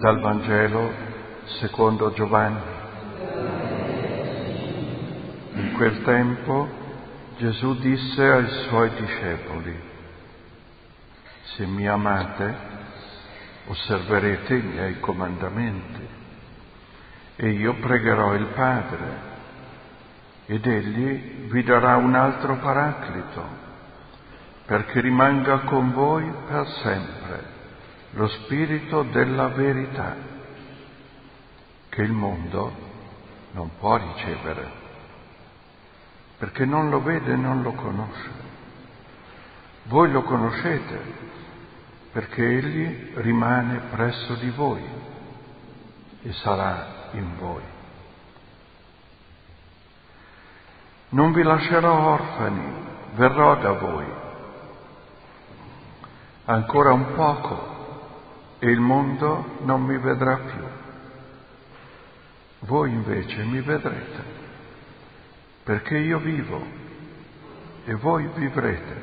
Dal Vangelo secondo Giovanni. In quel tempo Gesù disse ai suoi discepoli: se mi amate, osserverete i miei comandamenti, e io pregherò il Padre, ed egli vi darà un altro Paraclito, perché rimanga con voi per sempre lo Spirito della verità, che il mondo non può ricevere, perché non lo vede e non lo conosce. Voi lo conoscete, perché egli rimane presso di voi e sarà in voi. Non vi lascerò orfani, verrò da voi. Ancora un poco e il mondo non mi vedrà più. Voi invece mi vedrete, perché io vivo e voi vivrete.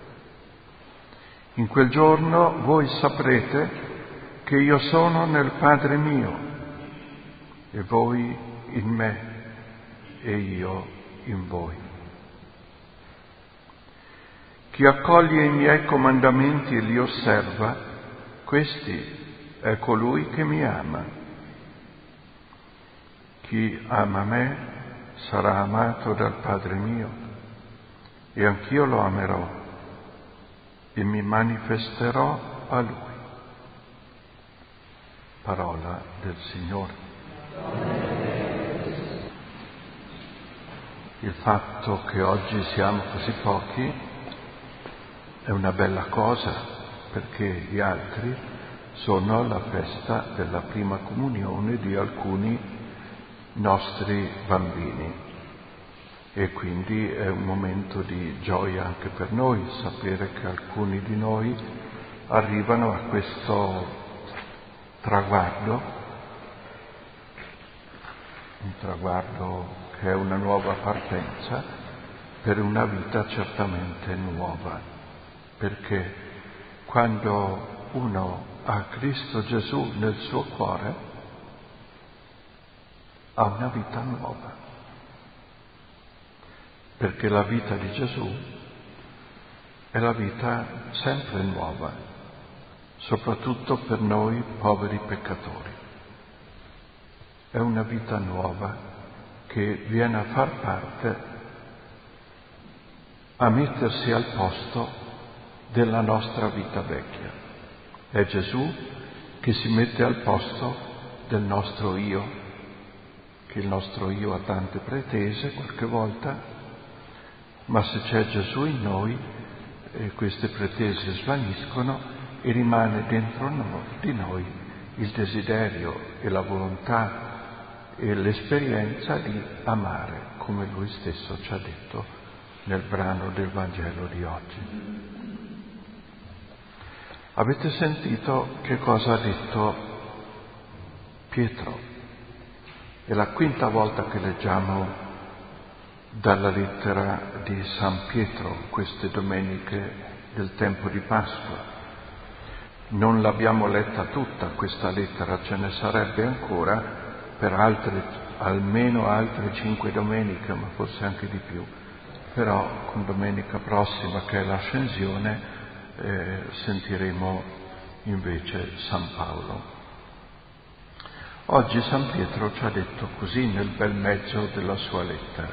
In quel giorno voi saprete che io sono nel Padre mio, e voi in me, e io in voi. Chi accoglie i miei comandamenti e li osserva, questi è colui che mi ama. Chi ama me sarà amato dal Padre mio, e anch'io lo amerò e mi manifesterò a lui. Parola del Signore. Il fatto che oggi siamo così pochi è una bella cosa, perché gli altri sono alla festa della prima comunione di alcuni nostri bambini, e quindi è un momento di gioia anche per noi sapere che alcuni di noi arrivano a questo traguardo, un traguardo che è una nuova partenza per una vita certamente nuova, perché quando uno ha Cristo Gesù nel suo cuore ha una vita nuova, perché la vita di Gesù è la vita sempre nuova, soprattutto per noi poveri peccatori. È una vita nuova che viene a far parte, a mettersi al posto della nostra vita vecchia. È Gesù che si mette al posto del nostro io, che il nostro io ha tante pretese qualche volta, ma se c'è Gesù in noi, queste pretese svaniscono e rimane dentro di noi il desiderio e la volontà e l'esperienza di amare, come Lui stesso ci ha detto nel brano del Vangelo di oggi. Avete sentito che cosa ha detto Pietro? È la quinta volta che leggiamo dalla lettera di San Pietro queste domeniche del tempo di Pasqua. Non l'abbiamo letta tutta questa lettera, ce ne sarebbe ancora per almeno altre 5 domeniche, ma forse anche di più. Però con domenica prossima, che è l'Ascensione, sentiremo invece San Paolo. Oggi San Pietro ci ha detto così nel bel mezzo della sua lettera: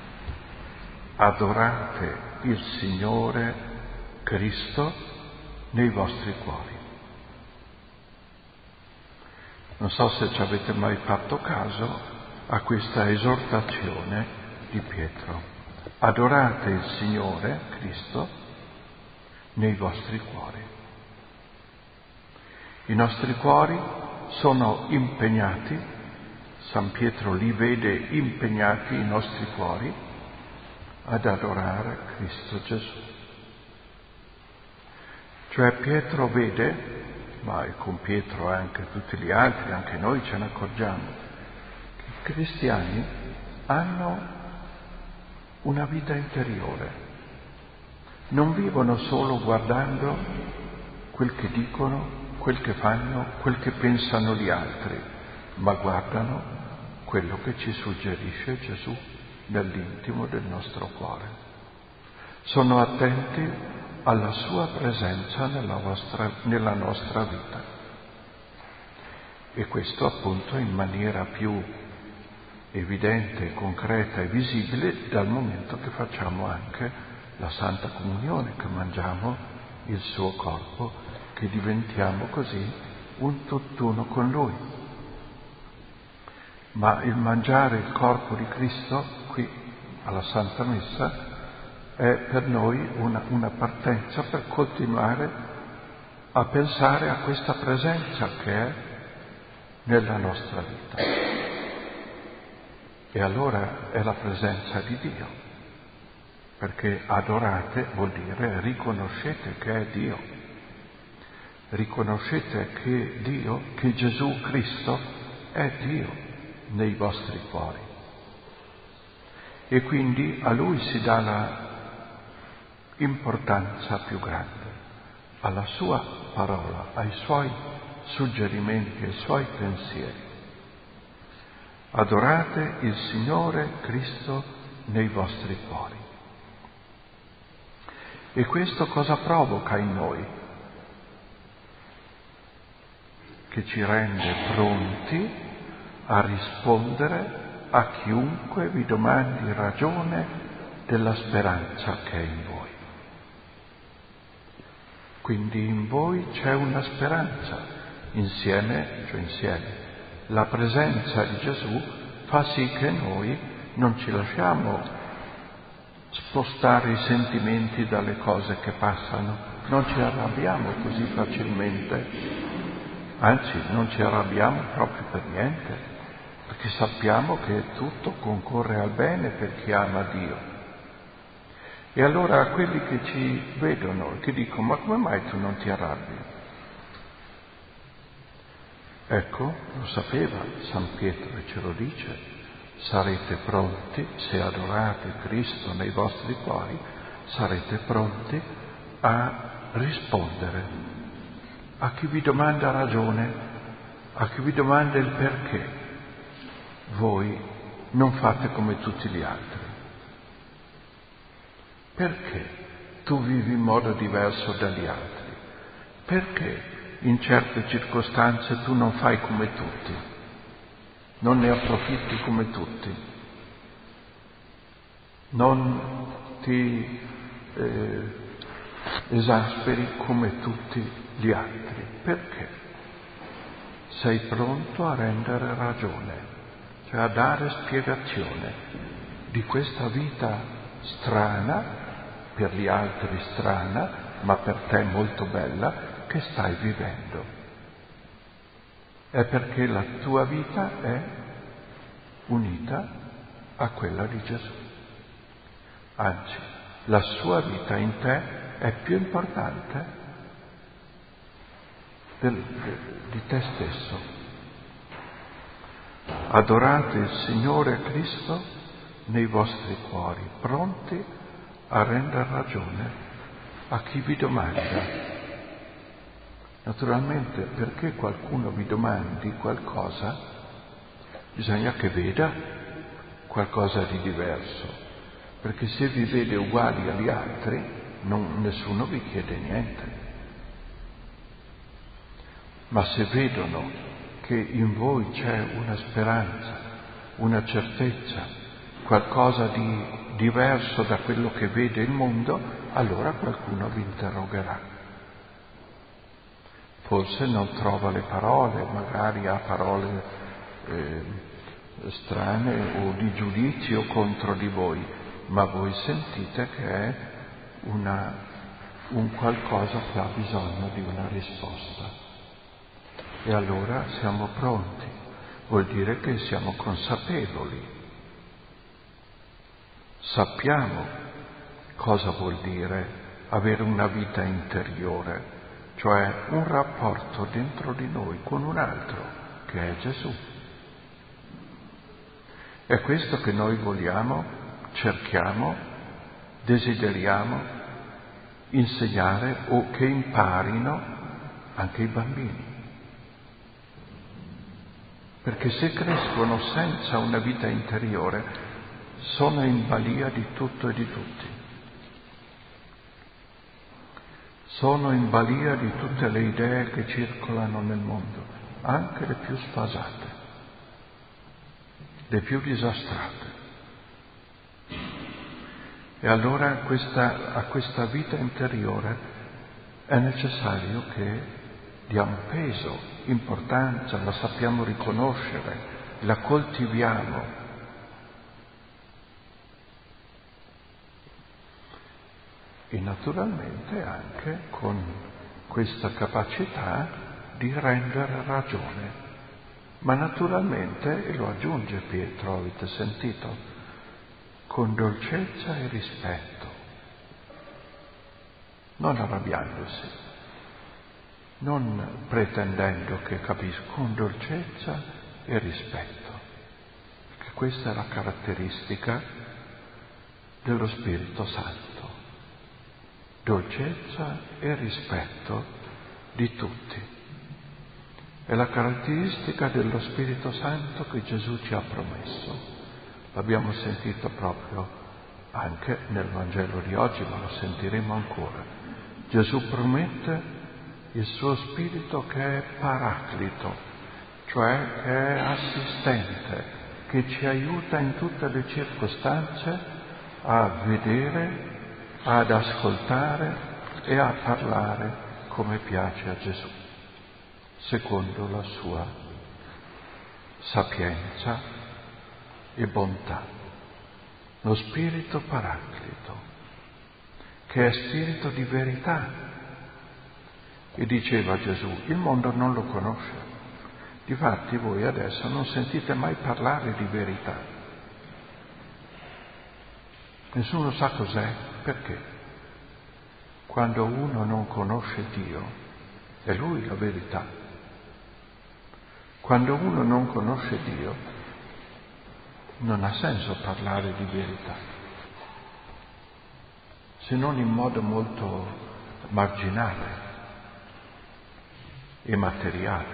adorate il Signore Cristo nei vostri cuori. Non so se ci avete mai fatto caso a questa esortazione di Pietro. Adorate il Signore Cristo nei vostri cuori. I nostri cuori sono impegnati, San Pietro li vede impegnati, i nostri cuori, ad adorare Cristo Gesù. Cioè Pietro vede, ma con Pietro anche tutti gli altri, anche noi ce ne accorgiamo, che i cristiani hanno una vita interiore. Non vivono solo guardando quel che dicono, quel che fanno, quel che pensano gli altri, ma guardano quello che ci suggerisce Gesù nell'intimo del nostro cuore. Sono attenti alla sua presenza nella nostra vita. E questo appunto in maniera più evidente, concreta e visibile dal momento che facciamo anche la Santa Comunione, che mangiamo il suo corpo, che diventiamo così un tutt'uno con Lui. Ma il mangiare il corpo di Cristo qui alla Santa Messa è per noi una partenza per continuare a pensare a questa presenza che è nella nostra vita. E allora è la presenza di Dio, perché adorate vuol dire riconoscete che è Dio, riconoscete che Dio, che Gesù Cristo è Dio nei vostri cuori. E quindi a Lui si dà la importanza più grande, alla sua parola, ai suoi suggerimenti, ai suoi pensieri. Adorate il Signore Cristo nei vostri cuori. E questo cosa provoca in noi? Che ci rende pronti a rispondere a chiunque vi domandi ragione della speranza che è in voi. Quindi in voi c'è una speranza, insieme, la presenza di Gesù fa sì che noi non ci lasciamo spostare i sentimenti dalle cose che passano, non ci arrabbiamo così facilmente, anzi non ci arrabbiamo proprio per niente, perché sappiamo che tutto concorre al bene per chi ama Dio. E allora a quelli che ci vedono, che dicono: ma come mai tu non ti arrabbi? Ecco, lo sapeva San Pietro e ce lo dice: sarete pronti, se adorate Cristo nei vostri cuori, sarete pronti a rispondere a chi vi domanda ragione, a chi vi domanda il perché voi non fate come tutti gli altri. Perché tu vivi in modo diverso dagli altri? Perché in certe circostanze tu non fai come tutti, non ne approfitti come tutti, non ti esasperi come tutti gli altri? Perché? Sei pronto a rendere ragione, cioè a dare spiegazione di questa vita strana, per gli altri strana, ma per te molto bella, che stai vivendo. È perché la tua vita è unita a quella di Gesù. Anzi, la sua vita in te è più importante di te stesso. Adorate il Signore Cristo nei vostri cuori, pronti a rendere ragione a chi vi domanda. Naturalmente, perché qualcuno vi domandi qualcosa, bisogna che veda qualcosa di diverso, perché se vi vede uguali agli altri, nessuno vi chiede niente. Ma se vedono che in voi c'è una speranza, una certezza, qualcosa di diverso da quello che vede il mondo, allora qualcuno vi interrogerà. Forse non trova le parole, magari ha parole strane o di giudizio contro di voi, ma voi sentite che è un qualcosa che ha bisogno di una risposta. E allora siamo pronti, vuol dire che siamo consapevoli, sappiamo cosa vuol dire avere una vita interiore, cioè un rapporto dentro di noi con un altro, che è Gesù. È questo che noi vogliamo, cerchiamo, desideriamo insegnare o che imparino anche i bambini. Perché se crescono senza una vita interiore, sono in balia di tutto e di tutti. Sono in balia di tutte le idee che circolano nel mondo, anche le più sfasate, le più disastrate. E allora a questa vita interiore è necessario che diamo peso, importanza, la sappiamo riconoscere, la coltiviamo. E naturalmente anche con questa capacità di rendere ragione. Ma naturalmente, e lo aggiunge Pietro, avete sentito, con dolcezza e rispetto, non arrabbiandosi, non pretendendo che capisca, con dolcezza e rispetto, perché questa è la caratteristica dello Spirito Santo, dolcezza e rispetto di tutti. È la caratteristica dello Spirito Santo che Gesù ci ha promesso. L'abbiamo sentito proprio anche nel Vangelo di oggi, ma lo sentiremo ancora. Gesù promette il suo Spirito che è paraclito, cioè che è assistente, che ci aiuta in tutte le circostanze a vedere, ad ascoltare e a parlare come piace a Gesù, secondo la sua sapienza e bontà. Lo Spirito Paraclito, che è Spirito di verità. E diceva Gesù, il mondo non lo conosce. Difatti voi adesso non sentite mai parlare di verità. Nessuno sa cos'è. Perché? Quando uno non conosce Dio, è Lui la verità. Quando uno non conosce Dio, non ha senso parlare di verità, se non in modo molto marginale e materiale.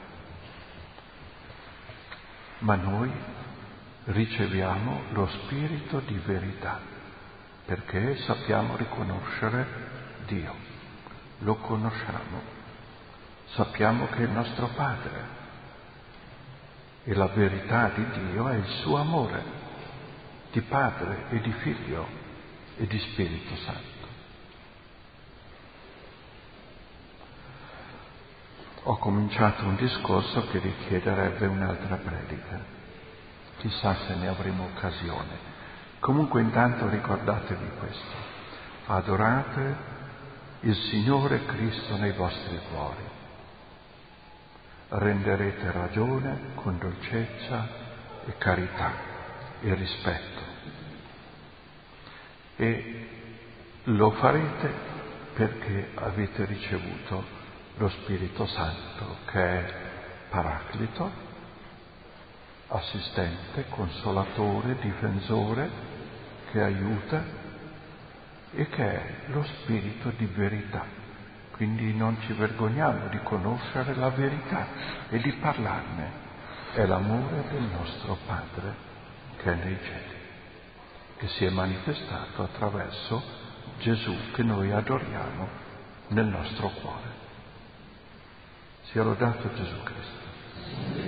Ma noi riceviamo lo Spirito di verità, perché sappiamo riconoscere Dio, lo conosciamo, sappiamo che è il nostro Padre. E la verità di Dio è il suo amore di Padre e di Figlio e di Spirito Santo. Ho cominciato un discorso che richiederebbe un'altra predica. Chissà se ne avremo occasione. Comunque intanto ricordatevi questo. Adorate il Signore Cristo nei vostri cuori. Renderete ragione con dolcezza e carità e rispetto. E lo farete perché avete ricevuto lo Spirito Santo, che è Paraclito, assistente, consolatore, difensore, che aiuta e che è lo Spirito di verità. Quindi non ci vergogniamo di conoscere la verità e di parlarne. È l'amore del nostro Padre che è nei cieli, che si è manifestato attraverso Gesù che noi adoriamo nel nostro cuore. Sia lodato Gesù Cristo.